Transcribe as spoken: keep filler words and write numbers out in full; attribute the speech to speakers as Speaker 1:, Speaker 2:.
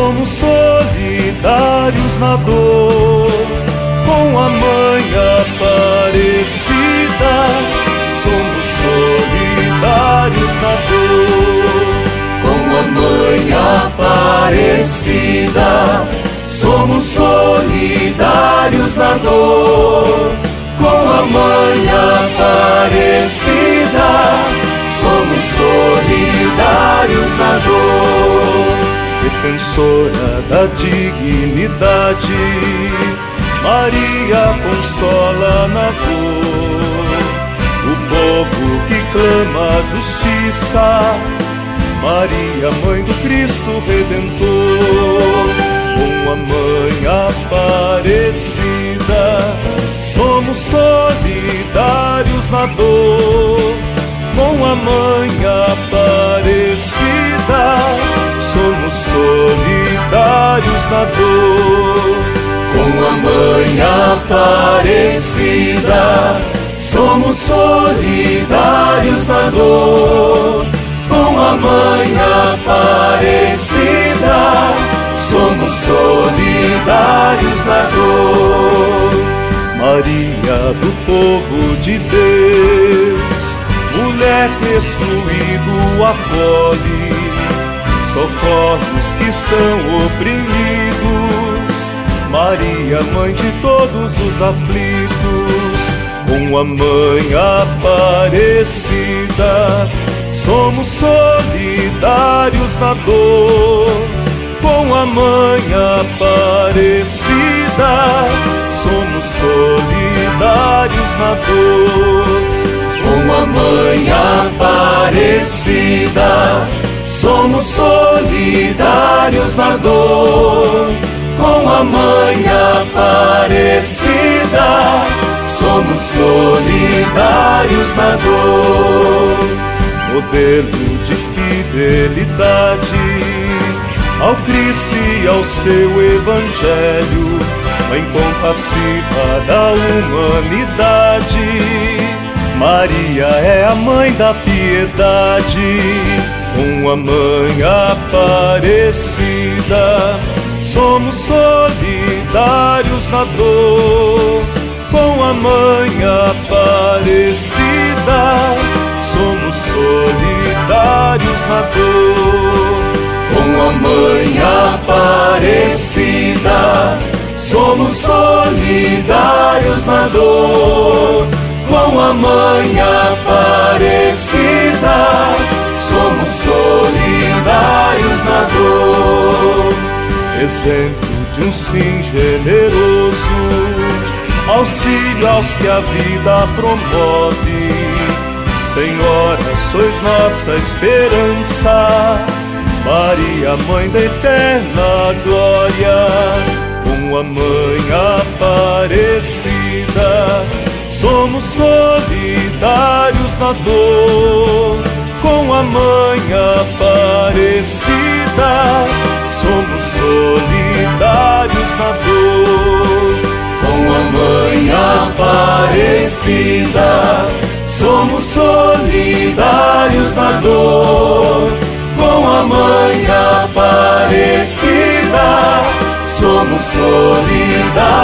Speaker 1: somos solidários na dor, com a Mãe Aparecida. Somos solidários na dor, com a Mãe Aparecida. Somos solidários na dor, com a Mãe Aparecida. Somos solidários na dor. Defensora da dignidade, Maria consola na dor o povo que clama justiça. Maria, Mãe do Cristo Redentor, com a Mãe Aparecida, somos solidários na dor. Com a Mãe Aparecida, somos solidários na dor. Com a Mãe Aparecida, somos solidários na dor. Com a Mãe Aparecida, somos solidários na dor. Maria do povo de Deus, mulher que excluído acolhe, socorre os que estão oprimidos. Maria, Mãe de todos os aflitos, com a Mãe Aparecida, somos solidários na dor. Com a Mãe Aparecida, somos solidários na dor. Com a Mãe Aparecida, somos solidários na dor. Com a Mãe Aparecida, somos solidários na dor. Modelo de fidelidade ao Cristo e ao seu Evangelho, Mãe compassiva da humanidade. Maria é a Mãe da piedade. Com a Mãe Aparecida, somos solidários na dor. Com a Mãe Aparecida, somos solidários na dor. Com a Mãe Aparecida, somos solidários na dor. Com a Mãe Aparecida, somos solidários na dor. Exemplo de um sim generoso, auxílio aos que a vida promove. Senhora, sois nossa esperança, Maria, Mãe da eterna glória. Com a Mãe Aparecida, somos solidários na dor. Com a Mãe Aparecida, somos solidários na dor. Com a Mãe Aparecida, somos solidários na dor. Com a Mãe Aparecida, somos solidários.